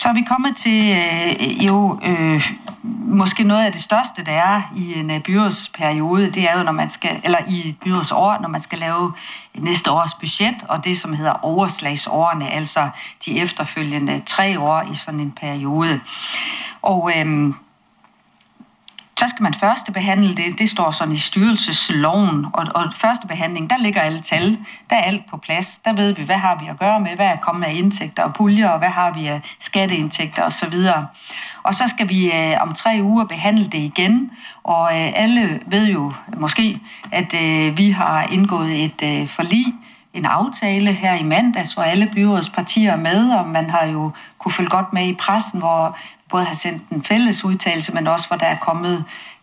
Så er vi kommet til måske noget af det største, der er i en byrådsperiode. Det er jo, når man skal, eller i et byrådsår, når man skal lave næste års budget, og det, som hedder overslagsårene, altså de efterfølgende 3 år i sådan en periode. Og så skal man første behandle det. Det står sådan i styrelsesloven, og første behandling, der ligger alle tal. Der er alt på plads. Der ved vi, hvad har vi at gøre med, hvad er kommet af indtægter og puljer, og hvad har vi af skatteindtægter osv. Og så skal vi om 3 uger behandle det igen, og alle ved jo måske, at vi har indgået et forlig, en aftale her i mandags, hvor alle byrådspartier er med, og man har jo kunne følge godt med i pressen, hvor både har sendt en fælles udtalelse, men også hvor der er kommet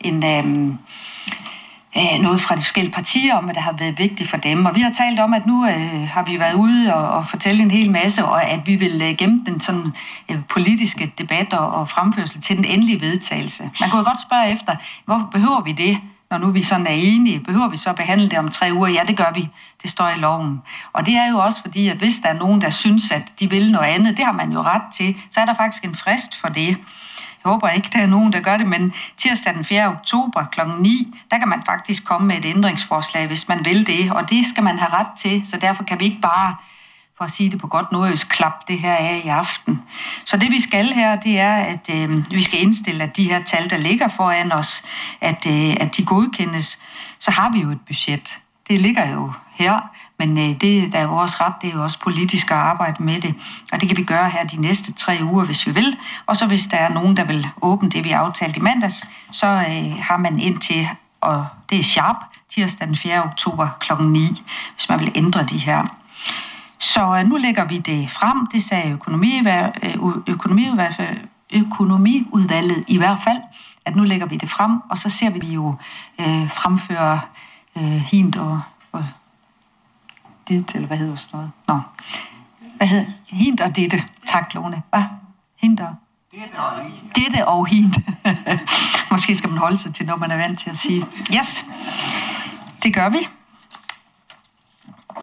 noget fra de forskellige partier om, at det har været vigtigt for dem. Og vi har talt om, at nu har vi været ude og fortælle en hel masse, og at vi vil gemme den sådan politiske debat og fremførsel til den endelige vedtagelse. Man kunne jo godt spørge efter, hvorfor behøver vi det? Når nu vi sådan er enige, behøver vi så at behandle det om 3 uger? Ja, det gør vi. Det står i loven. Og det er jo også fordi, at hvis der er nogen, der synes, at de vil noget andet, det har man jo ret til, så er der faktisk en frist for det. Jeg håber ikke, der er nogen, der gør det, men tirsdag den 4. oktober kl. 9, der kan man faktisk komme med et ændringsforslag, hvis man vil det. Og det skal man have ret til, så derfor kan vi ikke bare, for at sige det på godt nordjysk, klappe det her af i aften. Så det vi skal her, det er, at vi skal indstille, at de her tal, der ligger foran os, at de godkendes. Så har vi jo et budget. Det ligger jo her, men det der er vores ret, det er jo også politisk at arbejde med det. Og det kan vi gøre her de næste 3 uger, hvis vi vil. Og så hvis der er nogen, der vil åbne det, vi aftalte i mandags, så har man indtil, og det er sharp, tirsdag den 4. oktober kl. 9, hvis man vil ændre de her. Så nu lægger vi det frem, det sagde økonomiudvalget i hvert fald, at nu lægger vi det frem, og så ser vi jo fremføre hint og dit, eller hvad hedder sådan noget? Nå. Hvad hedder hint og dette? Tak, Lone. Hvad? Hint og? Dette og hint. Måske skal man holde sig til, når man er vant til at sige. Yes, det gør vi.